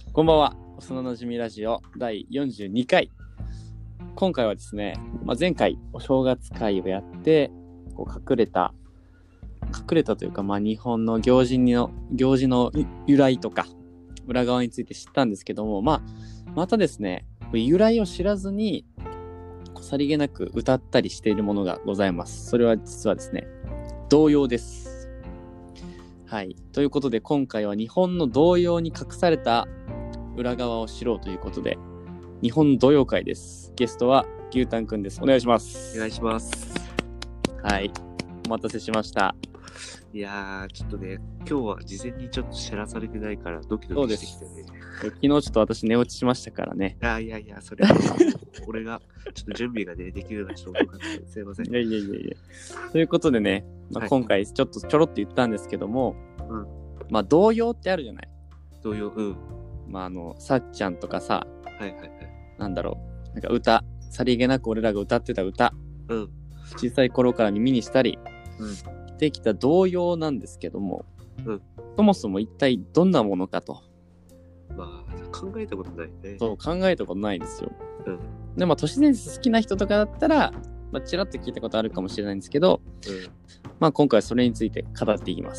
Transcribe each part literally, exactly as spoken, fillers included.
こんばんは。幼なじみラジオだいよんじゅうにかい。今回はですね、まあ、前回お正月会をやってこう隠れた隠れたというか、まあ、日本の行事の行事の由来とか裏側について知ったんですけども、まあ、またですね、由来を知らずにさりげなく歌ったりしているものがございます。それは実はですね、童謡です。はい。ということで今回は日本の童謡に隠された裏側を知ろうということで、日本の童謡会です。ゲストは牛タンくんです。お願いします。 お願いします。 はい。お待たせしました。 いやー、ちょっとね、今日は事前にちょっと知らされてないからドキドキしてきてね。 昨日ちょっと私寝落ちしましたからね。 あいやいや、それは俺がちょっと準備がね、できるような人もすいません。 いやいやいやいや。ということでね、まあ、今回ちょっとちょろっと言ったんですけども、はい、まあ童謡ってあるじゃない。 童謡、うん。 まああの、さっちゃんとかさ、 はいはいはい。 なんだろう、なんか歌、さりげなく俺らが歌ってた歌、 うん。 小さい頃から耳にしたり、 うん、 できた童謡なんですけども、 うん、 そもそも一体どんなものかと。 まあ、考えたことないね。 そう、考えたことないですよ。 うん。 で、まあ、都市伝説好きな人とかだったら、まあ、ちらっと聞いたことあるかもしれないんですけど、うん、まあ、今回はそれについて語っていきます。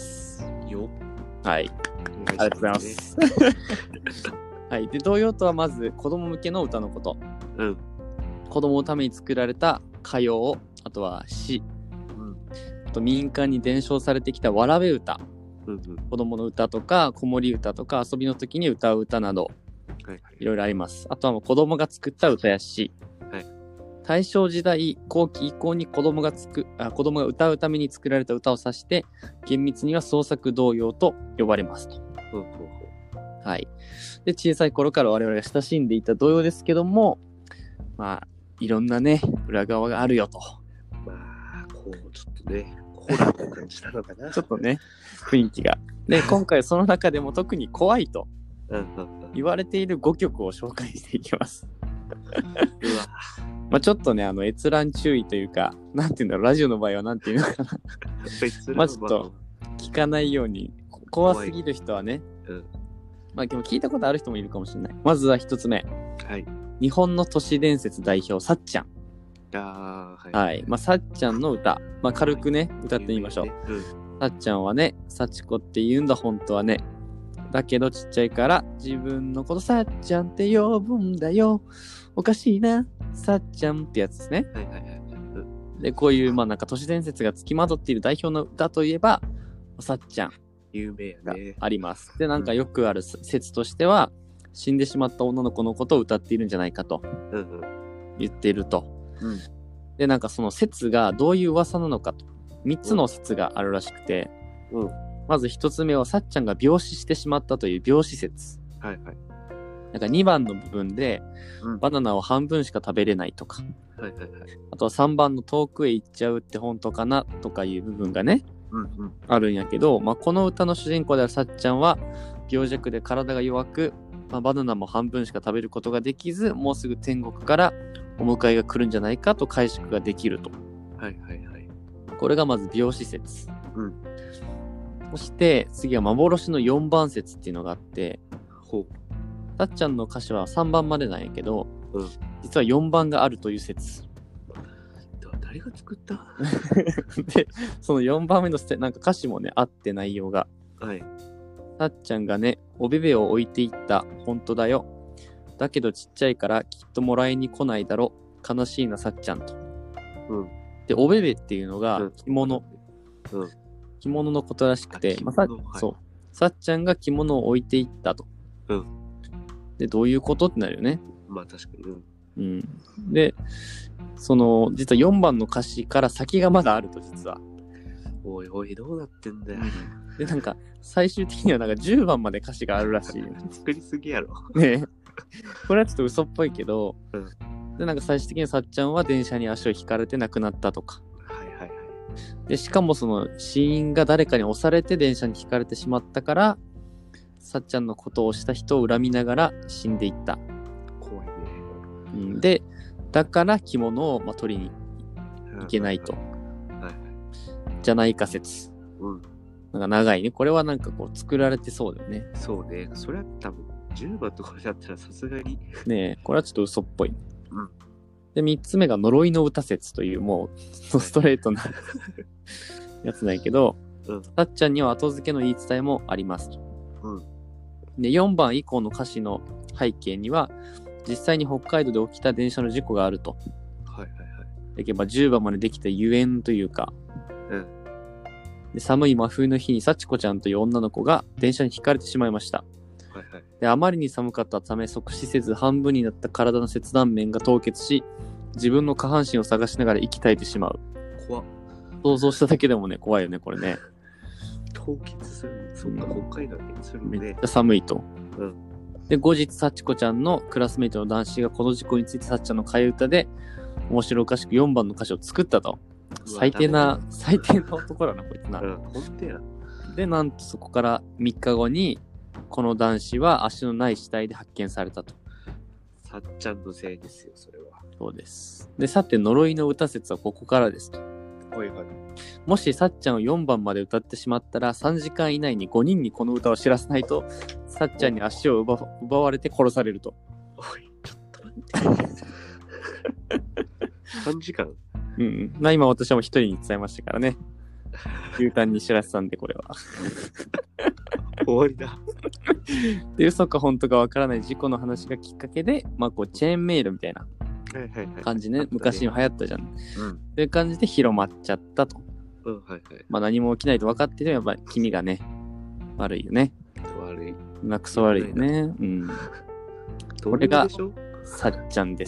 よ。 はい。ありがとうございます。はい。で、童謡とはまず子供向けの歌のこと。 うん。 子供のために作られた歌謡、あとは詩、うん、あと民間に伝承されてきたわらべ歌。うんうん、子供の歌とか子守歌とか遊びの時に歌う歌など、はいはい、いろいろあります。あとはもう子供が作った歌や詩、はい、大正時代後期以降に子供がつくあ子供が歌うために作られた歌を指して厳密には創作童謡と呼ばれますと、うんうんうん、はい。で、小さい頃から我々が親しんでいた童謡ですけども、まあいろんなね裏側があるよと。 まあこうちょっとねホラーな感じなのかな。 ちょっとね、雰囲気が。で、今回その中でも特に怖いと言われているごきょくを紹介していきます。うわまあちょっとね、あの閲覧注意というか、なんていうんだろう、ラジオの場合はなんていうのかな。まあちょっと聞かないように、怖すぎる人はね、うん、まあでも聞いたことある人もいるかもしれない。まずは一つ目。はい。日本の都市伝説代表、さっちゃん。あはい、はい。まあ、さっちゃんの歌。まあ、軽くね、歌ってみましょう。うん、さっちゃんはね、幸子って言うんだ、本当はね。だけどちっちゃいから、自分のことさっちゃんって呼ぶんだよ。おかしいな、さっちゃんってやつですね。はいはいはい。うん、で、こういう、まあなんか都市伝説がつきまとっている代表の歌といえば、さっちゃん。有名があります。で、なんかよくある説としては、死んでしまった女の子のことを歌っているんじゃないかと言っていると。うん、でなんかその説がどういう噂なのかとみっつの説があるらしくて、うん、まずひとつめはさっちゃんが病死してしまったという病死説、はいはい、なんかにばんの部分で、うん、バナナを半分しか食べれないとか、はいはいはい、あとはさんばんの遠くへ行っちゃうって本当かなとかいう部分がね、うんうん、あるんやけど、まあ、この歌の主人公であるさっちゃんは病弱で体が弱く、まあ、バナナも半分しか食べることができず、もうすぐ天国からお迎えが来るんじゃないかと解釈ができると。はいはいはい。これがまず病死説。うん。そして次は幻のよんばん説っていうのがあって、ほう。さっちゃんの歌詞はさんばんまでなんやけど、うん、実はよんばんがあるという説。 誰が作ったで、そのよんばんめのなんか歌詞もね、あって内容が。はい。さっちゃんがね、おべべを置いていった。本当だよ。だけどちっちゃいからきっともらいに来ないだろ。悲しいなさっちゃんと。うん。で、おべべっていうのが着物。うん。着物のことらしくて、まあ、さ、はい、そう。さっちゃんが着物を置いていったと。うん。で、どういうことってなるよね。 まあ確かに。うん。 うん。で、その、実はよんばんの歌詞から先がまだあると、実は。 おいおい、どうなってんだよ。 で、なんか、最終的にはなんかじゅうばんまで歌詞があるらしい。 作りすぎやろ。 ね。これはちょっと嘘っぽいけど、うん、でなんか最終的にさっちゃんは電車に足を引かれて亡くなったとか、はいはいはい、でしかもその死因が誰かに押されて電車に引かれてしまったから、さっちゃんのことをした人を恨みながら死んでいった。 怖いね。 うん、でだから着物を、まあ、取りに行けないと、はいはい、じゃないか説、うん、なんか長いね。これはなんかこう作られてそうだよね。 そうね。それは多分じゅうばんとかだったらさすがに。 ねえ、これはちょっと嘘っぽい。 うん。 で、みっつめが呪いの歌説という、もう、ストレートなやつなんやけど、うん、さっちゃんには後付けの言い伝えもありますと。うん。で、よんばん以降の歌詞の背景には、実際に北海道で起きた電車の事故があると。 はいはいはい。 でけばじゅうばんまでできたゆえんというか、 うん。 で、寒い真冬の日に幸子ちゃんという女の子が電車にひかれてしまいました。 はいはい。 で、あまりに寒かったため即死せず半分になった体の切断面が凍結し、自分の下半身を探しながら息絶えてしまう。 怖っ。 想像しただけでもね、怖いよね、これね。 凍結する。そっか、北海道でするね。 めっちゃ寒いと。 うん。 で、後日、幸子ちゃんのクラスメイトの男子がこの事故についてさっちゃんの替え歌で、面白おかしくよんばんの歌詞を作ったと。最低な、最低な男だな、こいつな。 うん、ほんとや。 で、なんとそこからみっかごに、この男子は足のない死体で発見されたと。 さっちゃんのせいですよ、それは。 そうです。で、さて、呪いの歌説はここからですと。 はいはい。 もしさっちゃんをよんばんまで歌ってしまったら、さんじかん以内にごにんにこの歌を知らせないと、さっちゃんに足を 奪, 奪われて殺されると。 おい、ちょっと待って。さんじかんうん。まあ今私はもう一人に伝えましたからね。牛タンに知らせたんで、これは。 終わりだ。 で、嘘か本当かわからない事故の話がきっかけで、まあこう、チェーンメールみたいな感じね。はいはいはい、昔に流行ったじゃん。うん。そういう感じで広まっちゃったと。 うん、はいはい。 まあ何も起きないと分かってても、やっぱり君がね、悪いよね。 悪い。 まあクソ悪いよね。うん。これが、さっちゃんです。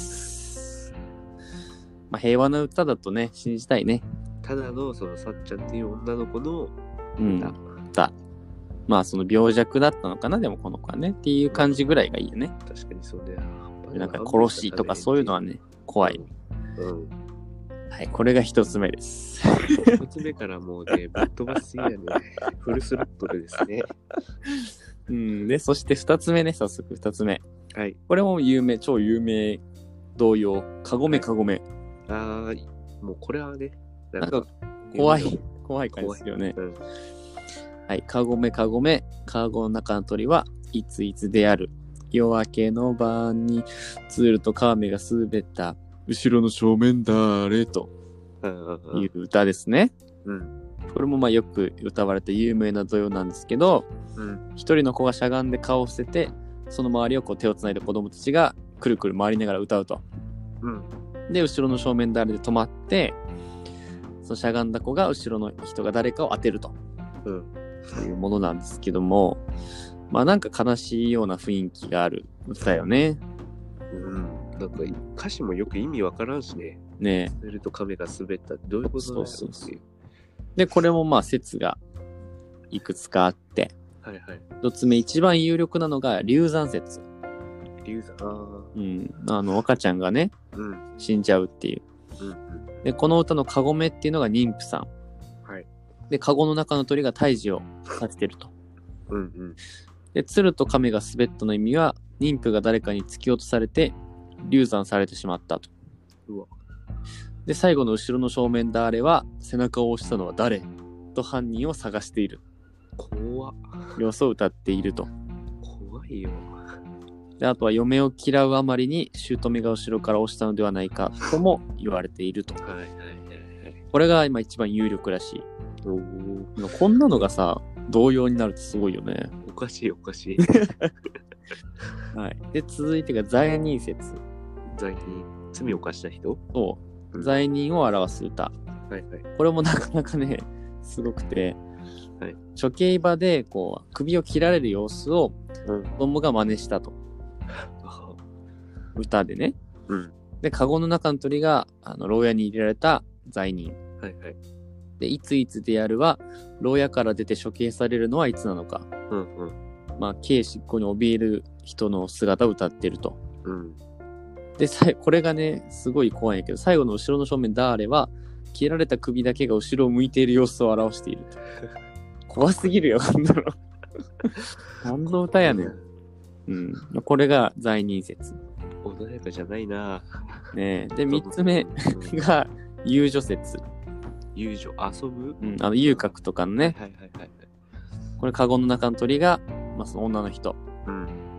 まあ平和な歌だとね、信じたいね。 ただの、そのさっちゃんっていう女の子の歌。うん。歌。まあその病弱だったのかな、でもこの子はね。っていう感じぐらいがいいよね。 確かにそうね。 なんか殺しとかそういうのはね、怖い。うん。うん、はい、これが一つ目です。 一つ目からもうね、ぶっ飛ばしすぎやね。フルスロットルですね。 うん。で、そして二つ目ね、早速二つ目。 はい。 これも有名、超有名同様。かごめかごめ。 ああ、もうこれはね、 なんか怖い、怖い感じですよね。うん、はい。かごめかごめ、かごの中の鳥はいついつである。夜明けの晩にツールとカメがすべった。後ろの正面だれという歌ですね。うん。これもまあよく歌われた有名な童謡なんですけど、うん、一人の子がしゃがんで顔を伏せて、その周りをこう手をつないで子供たちがくるくる回りながら歌うと。うん。で、後ろの正面だれで止まって、そのしゃがんだ子が後ろの人が誰かを当てると。うん。そういうものなんですけども、まあなんか悲しいような雰囲気がある歌よね。 うん。なんか歌詞もよく意味わからんしね。 ねえ。すると亀が滑ったってどういうことだろうっていう。そうそうそう。 で、これもまあ説がいくつかあって、 はいはい。 一つ目一番有力なのが流産説。 流産。ああ。 うん。あの赤ちゃんがね、うん、死んじゃうっていう。うんうん、で、この歌のかごめっていうのが妊婦さん。はい。で、かごの中の鳥が胎児をさせてると。うんうん。で、鶴と亀が滑ったの意味は、妊婦が誰かに突き落とされて、流産されてしまったと。うわ。で、最後の後ろの正面だれは、背中を押したのは誰と犯人を探している。 怖っ。 様子を歌っていると。 怖いよ。 で、あとは嫁を嫌うあまりに姑が後ろから押したのではないかとも言われていると。はいはいはいはい。これが今一番有力らしい。おー。こんなのがさ、同様になるってすごいよね。 おかしいおかしい。 はい。で、続いてが罪人説。 罪人。罪を犯した人？ そう。うん、罪人を表す歌。はいはい。これもなかなかね、すごくて、はい、処刑場でこう首を切られる様子を子供が真似したと。うん、歌でね。うん。で、カゴの中の鳥があの牢屋に入れられた罪人。はいはい。で、いついつでやるは、牢屋から出て処刑されるのはいつなのか。うんうん。まあ、刑執行に怯える人の姿を歌ってると。うん。で、さこれがね、すごい怖いんやけど、最後の後ろの正面ダーレは、切られた首だけが後ろを向いている様子を表していると。怖すぎるよ、なんだろう。何の歌やねん。うん。これが罪人説。 穏やかじゃないな。 ねえ。で、三つ目が、遊女説。 遊女、遊ぶ？ うん、あの、遊郭とかのね。はいはいはいはい。これ、カゴの中の鳥が、まあ、その女の人。うん。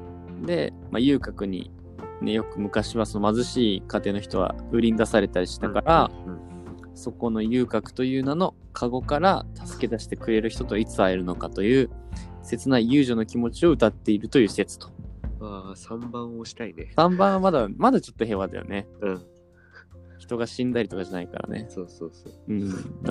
で、まあ、遊郭に、ね、よく昔はその貧しい家庭の人は売りに出されたりしたから、うんうんうん、そこの遊郭という名のカゴから助け出してくれる人といつ会えるのかという切ない遊女の気持ちを歌っているという説と。 ああ、さんばんをしたいね。 さんばんはまだまだちょっと平和だよね。 うん。 人が死んだりとかじゃないからね。 そうそうそう。 うん。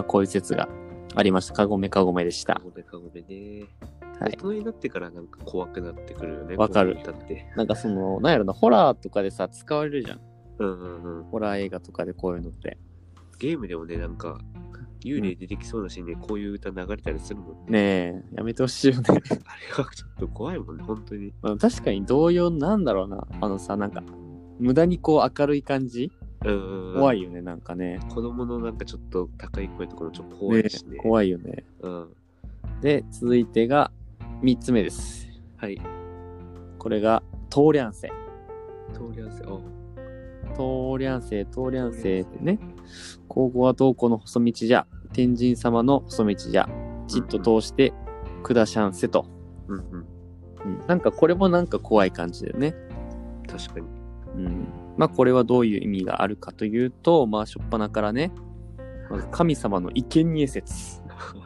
こういう説がありました。かごめかごめでした。かごめかごめね。 はい。 大人になってからなんか怖くなってくるよね。 わかる。なんかその、なんやろな、ホラーとかでさ、使われるじゃん。 うんうんうん。 ホラー映画とかでこういうのって。 ゲームでもね、なんか、幽霊出てきそうなシーンでこういう歌流れたりするもんね。 ねえ、やめてほしいよね。あれはちょっと怖いもんね、本当に。 まあ、確かに同様なんだろうな。あのさ、なんか、無駄にこう明るい感じ、うんうん、怖いよね、なんかね。 子供のなんかちょっと高い声とかもちょっと怖いしね。 ね、怖いよね。うん。で、続いてがみっつめです。 はい。 これが、トーリャンセ。 トーリャンセ、おトーリャンセイ、トーリャンセイってね。ここはどこの細道じゃ。天神様の細道じゃ。じっと通してくだしゃんせと。うんうんうん。なんかこれもなんか怖い感じだよね。 確かに。 うん。まあこれはどういう意味があるかというと、まあしょっぱなからね。まず神様の生贄説。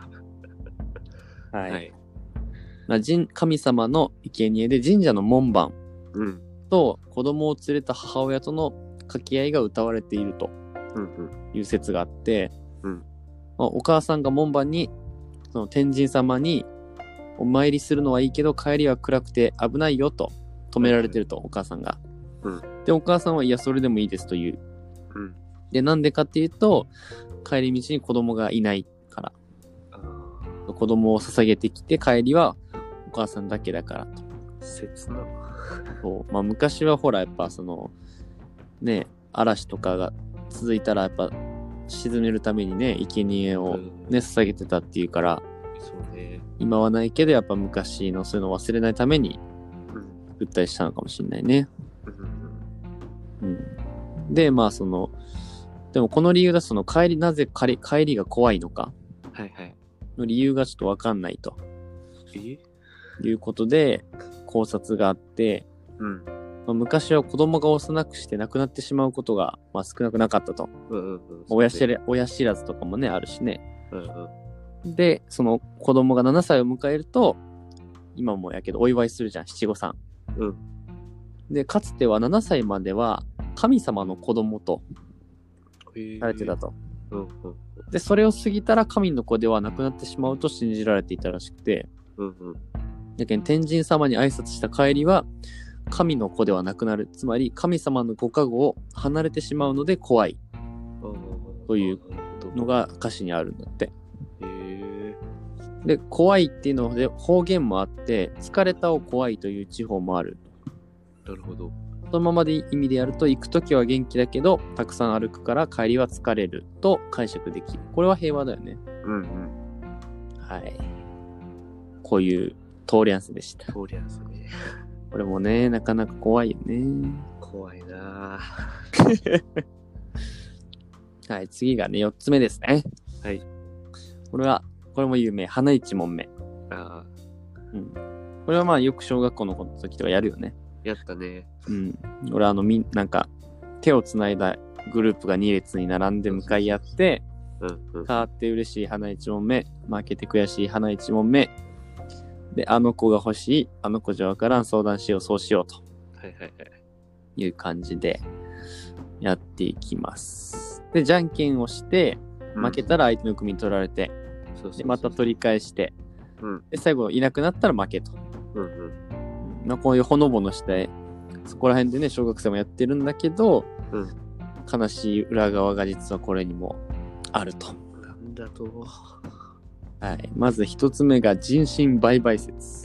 はい。はい、まあ、神様の生贄で神社の門番と子供を連れた母親との掛け合いが歌われているという説があって、うんまあ、お母さんが門番にその天神様にお参りするのはいいけど帰りは暗くて危ないよと止められてると、お母さんが、うん、でお母さんはいやそれでもいいですという、うん、でなんでかっていうと帰り道に子供がいないから子供を捧げてきて帰りはお母さんだけだからと。 切な。 そう、まあ昔はほらやっぱそのね嵐とかが続いたらやっぱ沈めるためにね生贄をね捧げてたっていうから、 そうね。 今はないけどやっぱ昔のそういうのを忘れないために作ったりしたのかもしれないね。うん。うん、でまあそのでもこの理由だその帰りなぜ帰りが怖いのか。 はいはい。 の理由がちょっとわかんないということで考察があって、うんまあ、昔は子供が幼くして亡くなってしまうことが、まあ、少なくなかったと、うんうんうん、親知ら、親知らずとかもねあるしね、うんうん、でその子供がななさいを迎えると今もやけどお祝いするじゃん七五三、うん、でかつてはななさいまでは神様の子供とされてたと、うんうん、でそれを過ぎたら神の子ではなくなってしまうと信じられていたらしくて、うんうん、だけど天神様に挨拶した帰りは神の子ではなくなる、つまり神様のご加護を離れてしまうので怖いというのが歌詞にあるんだって。へで怖いっていうので方言もあって疲れたを怖いという地方もある。 なるほど。 そのままで意味でやると行くときは元気だけどたくさん歩くから帰りは疲れると解釈できる。これは平和だよね。うんうん。はい。こういうトーリャンスでした。 トーリャンスね。 これもねなかなか怖いよね。 怖いなはい、次がねよっつめですね。はい。これはこれも有名花一問目。ああ。うん。これはまあよく小学校の時とかやるよね。 やったね。 うん。俺あのみなんか手をつないだグループがに列に並んで向かい合って、うんうん、変わって嬉しい花いち問目、負けて悔しい花いち問目、であの子が欲しい、あの子じゃわからん、相談しようそうしようと、はいはいはい、いう感じでやっていきます。でじゃんけんをして負けたら相手の組に取られて、うん、でまた取り返して、うん、で最後いなくなったら負けと。うんうんまあ、こういうほのぼのしてそこら辺でね小学生もやってるんだけど、うん、悲しい裏側が実はこれにもあると。 なんだと。 はい、まず一つ目が人身売買説。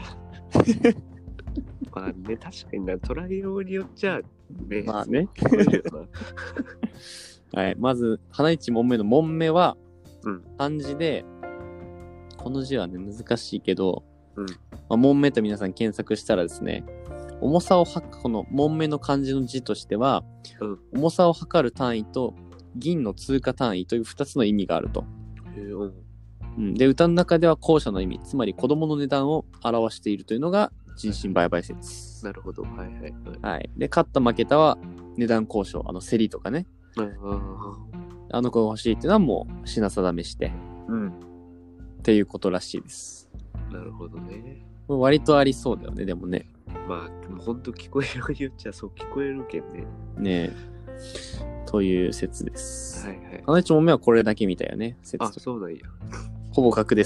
まあね確かにな捉えようによっちゃね。 まあね。はい、まず花一問目の問目は、うん、漢字でこの字はね難しいけど。うんまあ、門目と皆さん検索したらですね重さを測るこの門目の漢字の字としては、うん、重さを測る単位と銀の通貨単位というふたつの意味があると。へー、うん、で歌の中では後者の意味つまり子供の値段を表しているというのが人身売買説。 なるほど。はいはいはい。 はい。で、勝った負けたは値段交渉、あの、競りとかね。 うん。 あの子が欲しいっていうのはもう品定めして。 うん。 っていうことらしいです。 なるほどね。 割とありそうだよね、でもね。 まあ、ほんと聞こえるように言っちゃそう聞こえるけんね。 ねえ。という説です。 はいはい。 あのいち問目はこれだけみたいよね。説あ、そうなんや。 ほぼ確です。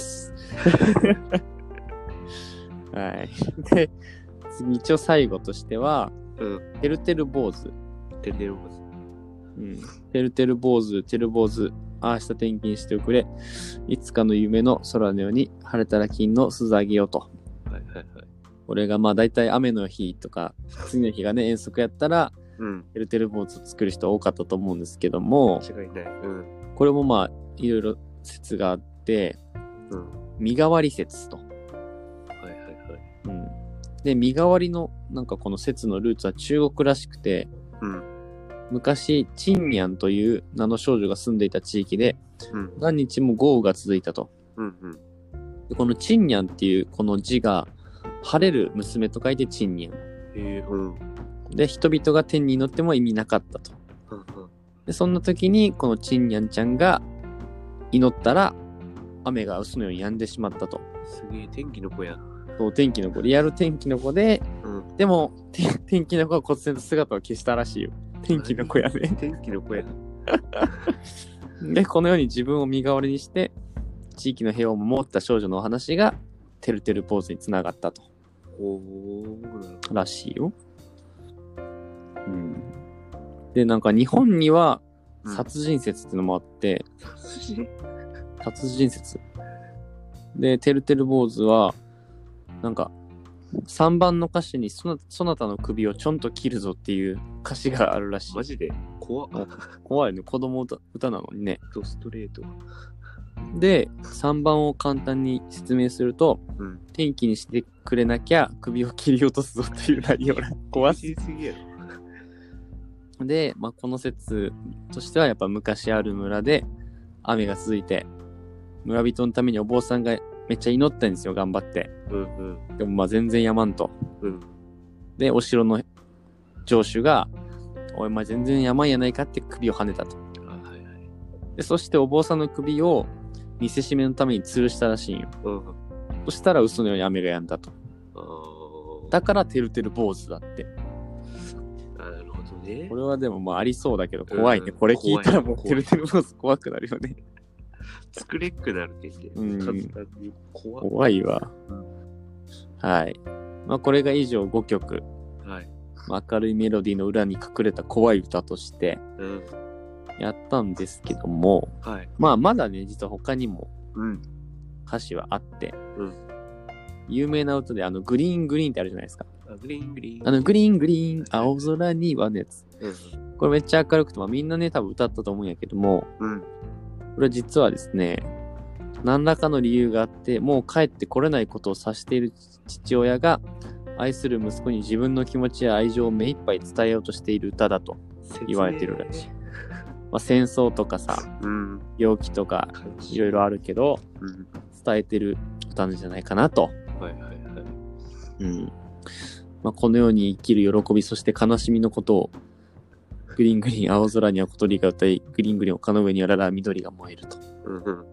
はい。で、次一応最後としては、 うん。 てるてる坊主。 てるてる坊主。 うん。てるてる坊主、てる坊主。ああした転勤しておくれ。いつかの夢の空のように晴れたら金の鈴あげようと。 はいはいはい。 これがまあ大体雨の日とか、次の日がね、遠足やったら、 うん。 てるてる坊主作る人多かったと思うんですけども、 間違いない。うん。 これもまあ、いろいろ説があって、 うん。 身代わり説と。 はいはいはい。 うん。で、身代わりの、なんかこの説のルーツは中国らしくて、 うん。 昔、チンニャンという名の少女が住んでいた地域で、 うん、 何日も豪雨が続いたと。 うんうん、 でこのチンニャンっていうこの字が、晴れる娘と書いてチンニャン。 へー、うん。 で、人々が天に祈っても意味なかったと。 うんうん、 で、そんな時に、このチンニャンちゃんが祈ったら、雨が嘘のように止んでしまったと。 すげえ、天気の子や。 そう、天気の子、リアル天気の子で、 うん、 でも、天気の子は忽然と姿を消したらしいよ。天気の子やね。 天気の子や。 で、このように自分を身代わりにして、地域の平和を守った少女のお話が、てるてる坊主につながったと。 おー、 らしいよ。うん。で、なんか日本には、殺人説っていうのもあって、 うん、殺人殺人説。で、てるてる坊主は、なんか、さんばんの歌詞にそな、そなたの首をちょんと切るぞっていう歌詞があるらしい。 マジで怖っ。 怖いね。子供歌、歌なのにね。 ストレート。 で、さんばんを簡単に説明すると、うん、天気にしてくれなきゃ首を切り落とすぞっていう内容ら。怖すぎやろ。で、まあ、この説としてはやっぱ昔ある村で雨が続いて、村人のためにお坊さんがめっちゃ祈ったんですよ、頑張って。うんうん、でもまあ全然やまんと。うん、で、お城の城主が、おい、まあ全然やまんやないかって首をはねたと。あ、はいはい、でそしてお坊さんの首を見せしめのために吊るしたらしいんよ。うん、そしたら嘘のように雨が止んだと。だからてるてる坊主だって。 なるほどね。 これはでもまあありそうだけど怖いね。うん、これ聞いたらもうてるてる坊主怖くなるよね。 作れっくなるけど、うん、 怖, 怖いわ、うん、はい。まあこれが以上ごきょく、はい、明るいメロディーの裏に隠れた怖い歌としてやったんですけども、うん、まあまだね実は他にも歌詞はあって、うん、有名な歌であのグリーングリーンってあるじゃないですか。 あグリーングリーンあのグリーングリーン青空にはのやつ、うん、これめっちゃ明るくて、まあ、みんなね多分歌ったと思うんやけども、うんこれは実はですね、何らかの理由があって、もう帰ってこれないことを察している父親が、愛する息子に自分の気持ちや愛情を目いっぱい伝えようとしている歌だと言われているらしい。まあ、戦争とかさ、うん、病気とかいろいろあるけど、うん、伝えてる歌なんじゃないかなと。はいはいはい。うん。まあ、このように生きる喜び、そして悲しみのことを、グリーングリーン青空には小鳥が歌い、グリーングリーン丘の上にあらら緑が燃えると。うんうんはい、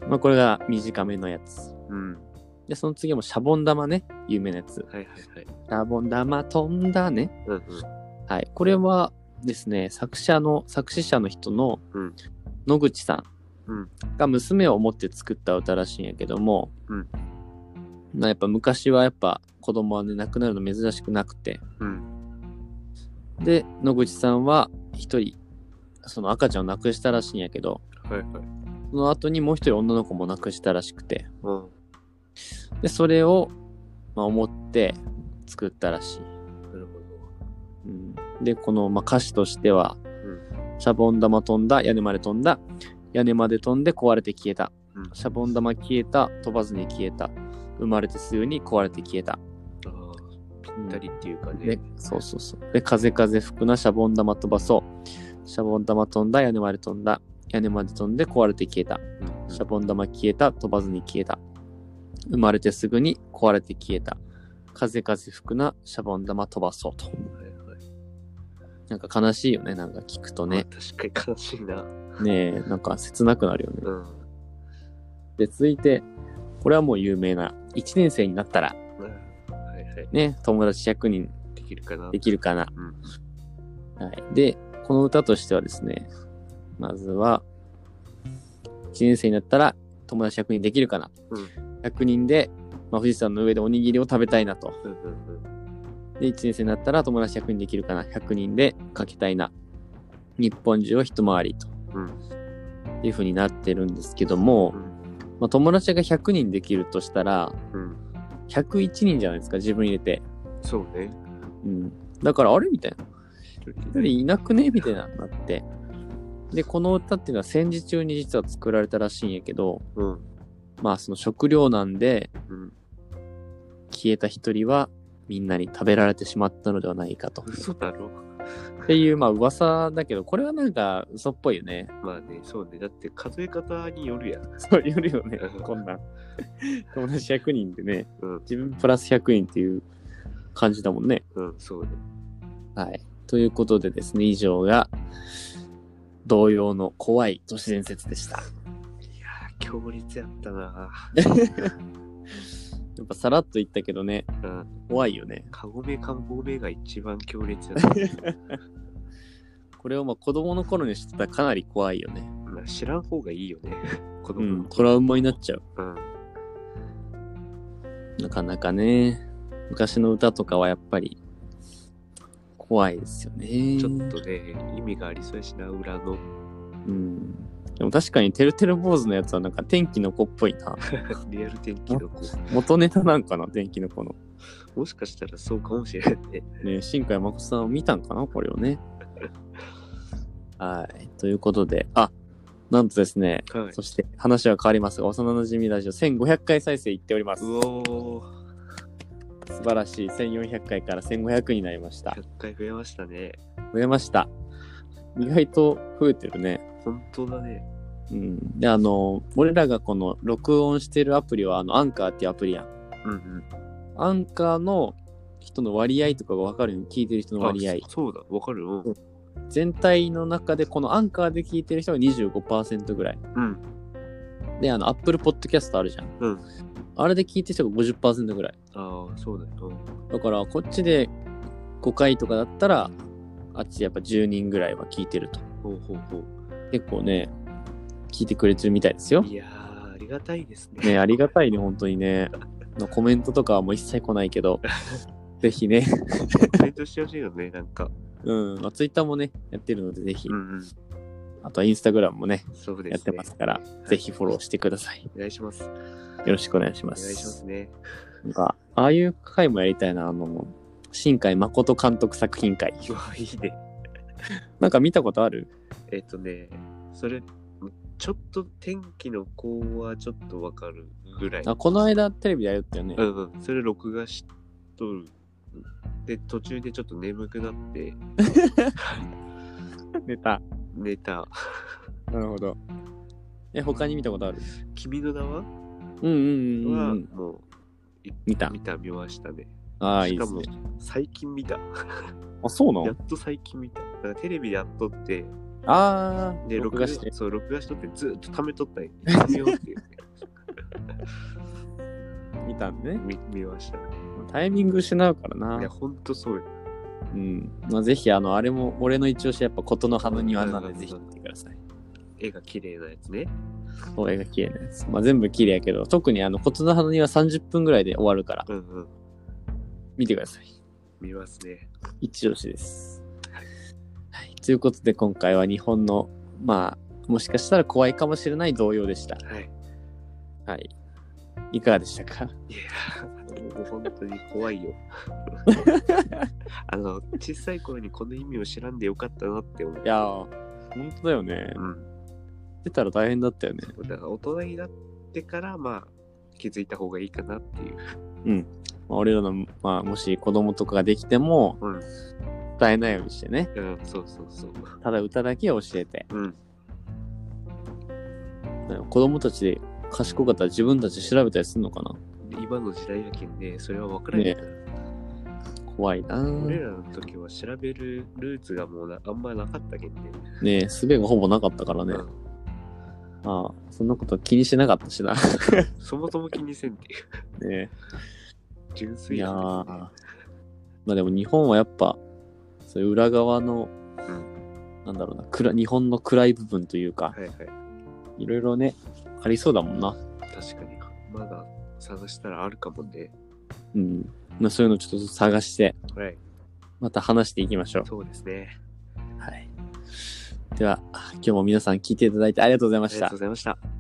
まあこれが短めのやつ。うん、で、その次もシャボン玉ね、有名なやつ。はいはいはい。シャボン玉飛んだね。うんうん、はい。これはですね、作者の、作詞者の人の野口さんが娘を思って作った歌らしいんやけども、うん、まあやっぱ昔はやっぱ子供はね、亡くなるの珍しくなくて、うんで、野口さんは一人、その赤ちゃんを亡くしたらしいんやけど、はいはい。その後にもう一人女の子も亡くしたらしくて、うん、で、それを、まあ、思って作ったらしい。なるほど。うん、で、この、まあ、歌詞としては、うん、シャボン玉飛んだ、屋根まで飛んだ、屋根まで飛んで壊れて消えた。うん、シャボン玉消えた、飛ばずに消えた。生まれてすぐに壊れて消えた。 ぴったりっていうかね、 でそうそうそうで風風吹くなシャボン玉飛ばそうシャボン玉飛んだ屋根まで飛んだ屋根まで飛んで壊れて消えた、うんうん、シャボン玉消えた飛ばずに消えた生まれてすぐに壊れて消えた風風吹くな、シャボン玉飛ばそうと。 はいはい。 なんか悲しいよね、なんか聞くとね。 確かに悲しいな。 ねえ、なんか切なくなるよね。 うん。 で、続いて、これはもう有名な、いちねん生になったら、 うん、はいはい。 ね、友達ひゃくにんできるかな。 できるかな。 うん。 はい。で、この歌としてはですね、まずは、いちねん生になったら友達ひゃくにんできるかな。 うん。 ひゃくにんで、まあ、富士山の上でおにぎりを食べたいなと。 うんうんうん。 で、いちねん生になったら友達ひゃくにんできるかな。ひゃくにんでかけたいな。日本中を一回りと。 うん。 っていう風になってるんですけども、 うん、 まあ、友達がひゃくにんできるとしたら、 うん、 ひゃくいちにんじゃないですか、自分入れて。 そうね。 うん。だから、あれみたいな。一人いなくねみたいな、なって。で、この歌っていうのは戦時中に実は作られたらしいんやけど、 うん、 まあその食糧難で、 うん、 消えた一人はみんなに食べられてしまったのではないかと。 嘘だろっていうまあ噂だけど、これはなんか嘘っぽいよね。 まあね、そうね。だって数え方によるやん。 そうよるよね、こんな。友達ひゃくにんでね、 うん、 自分プラスひゃくにんっていう感じだもんね。 うん、そうね。 はい。ということでですね、以上が同様の怖い都市伝説でした。 いやー、強烈やったなやっぱさらっと言ったけどね、 うん、 怖いよね。 カゴメカゴメが一番強烈やった。 これをまあ子供の頃にしてたらかなり怖いよね。 まあ、知らん方がいいよね。子供うん、 のトラウマになっちゃう。 うん。 なかなかね、昔の歌とかはやっぱり怖いですよね。 ちょっとね、意味がありそうやしな、裏の。 うん。でも確かにてるてる坊主のやつはなんか天気の子っぽいな。 リアル天気の子。 元ネタなんかな、天気の子の。 もしかしたらそうかもしれないね。 ね、新海誠さんを見たんかな、これをね。はい。ということで、あ、なんとですね、 はい、 そして話は変わりますが、幼馴染ラジオせんごひゃっかい再生いっております。 うおー。 素晴らしい。せんよんひゃっかいからせんごひゃくになりました。 ひゃっかい増えましたね。 増えました。意外と増えてるね。 本当だね。 うん。で、あの、俺らがこの録音してるアプリは、あの、アンカーっていうアプリやん。 うんうん。 アンカーの人の割合とかが分かるように、聞いてる人の割合。 そうだ、分かるよ。 全体の中で、このアンカーで聞いてる人が にじゅうごパーセント ぐらい。 うん。 で、あの、Apple Podcast あるじゃん。 うん。 あれで聞いてる人が ごじゅっパーセント ぐらい。 ああ、そうだよ。 だから、こっちでごかいとかだったら、あっちやっぱじゅうにんぐらいは聞いてると。 ほうほうほう。 結構ね、聞いてくれてるみたいですよ。 いやー、ありがたいですね。 ね、ありがたいね、本当にね。のコメントとかはもう一切来ないけど、ぜひね。 コメントしてほしいよね、なんか。 うん、まあ、ツイッターもね、やってるので、ぜひ。 うんうん。 あとはインスタグラムもね、 そうですね。 やってますから、ぜひフォローしてください。 お願いします。よろしくお願いします。 お願いしますね。 なんか、ああいう回もやりたいな、あの、新海誠監督作品会。 うわ、いいね。 なんか見たことある？ えっとね、それ、ちょっと天気の子はちょっとわかるぐらい。 あ、この間テレビでやったよね。 うんうん。それ録画しとる。で、途中でちょっと眠くなって。 寝た。 寝た。 なるほど。え、他に見たことある？ 君の名はうんうんうん、 は、 うん。 もう、 見た。 見た、見ましたね。 ああ、いいですね。 しかも、最近見た。 あ、そうなの？ やっと最近見た。だからテレビでやっとって、 ああ、 で、録画して、そう、録画しとってずっと貯めとったんや。見ようっていう、ね。 見たんね。 見、見ましたね。 タイミング失うからな。 いや、ほんとそうよ。 うん。まあ、ぜひ、あの、あれも、俺の一押しやっぱ、琴の葉の庭なので、ぜひ見てください。 絵が綺麗なやつね。 そう、絵が綺麗なやつ。まあ、全部綺麗やけど、特にあの、琴の葉の庭さんじゅっぷんぐらいで終わるから、 うんうん。 見てください。 見ますね。 一押しです。はい。ということで、今回は日本の、まあ、もしかしたら怖いかもしれない童謡でした。 はい。 はい。いかがでしたか？ いやー、もう本当に怖いよ。あの、小さい頃にこの意味を知らんでよかったなって思う。 いやー、本当だよね。 うん。 出たら大変だったよね。 だから大人になってから、まあ、気づいた方がいいかなっていう。 うん。まあ、俺らの、まあ、もし子供とかができても、 うん。 伝えないようにしてね。 うん、そうそうそう。 ただ歌だけ教えて。 うん。 子供たちで賢かったら自分たち調べたりするのかな？ 今の時代やけんね、それは分からないから。 ね、 怖いな。 俺らの時は調べるルーツがもうなあんまなかったけんね。 ねえ、術がほぼなかったからね。うん、ああ、そんなこと気にしなかったしな。 そもそも気にせんっていう。ねえ。純粋な、ね。いやー。まあでも日本はやっぱ、そういう裏側の、うん、なんだろうな、暗日本の暗い部分というか、はいはい。いろいろね、ありそうだもんな。 確かに。まだ探したらあるかもね。 うん。まあそういうのをちょっと探して、はい。また話していきましょう。 そうですね。 はい。では、今日も皆さん聞いていただいてありがとうございました。ありがとうございました。